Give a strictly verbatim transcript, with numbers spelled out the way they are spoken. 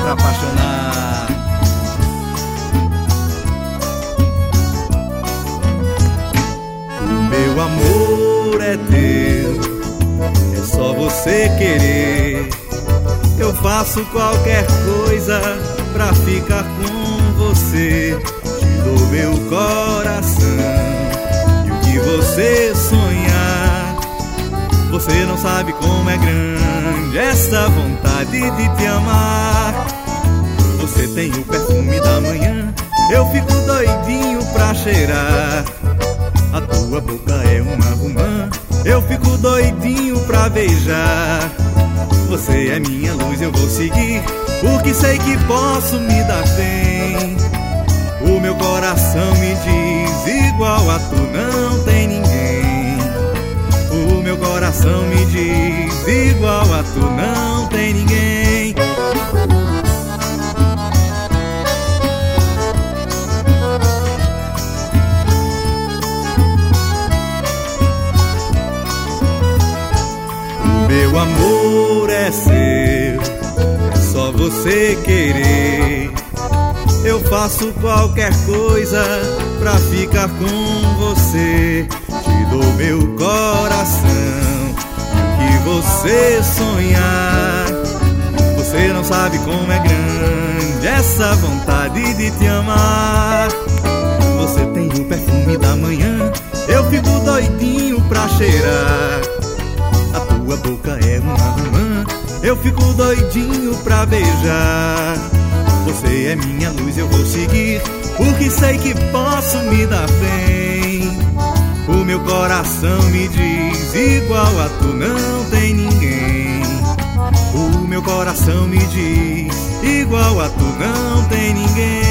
pra apaixonar. O meu amor é teu, é só você querer. Eu faço qualquer coisa pra ficar com você. Te dou meu coração e o que você sonhar. Você não sabe como é grande essa vontade de te amar. Você tem o perfume da manhã, eu fico doidinho pra cheirar. A tua boca é uma romã, eu fico doidinho pra beijar. Você é minha luz, eu vou seguir, porque sei que posso me dar bem. O meu coração me diz, igual a tu não tem ninguém. O meu coração me diz, igual a tu não tem ninguém. Meu amor é seu, é só você querer. Eu faço qualquer coisa pra ficar com você. Te dou meu coração e o que você sonhar. Você não sabe como é grande essa vontade de te amar. Você tem o perfume da manhã, eu fico doidinho pra cheirar. A tua boca é uma romã, eu fico doidinho pra beijar. Você é minha luz, eu vou seguir, porque sei que posso me dar bem. O meu coração me diz, igual a tu não tem ninguém. O meu coração me diz, igual a tu não tem ninguém.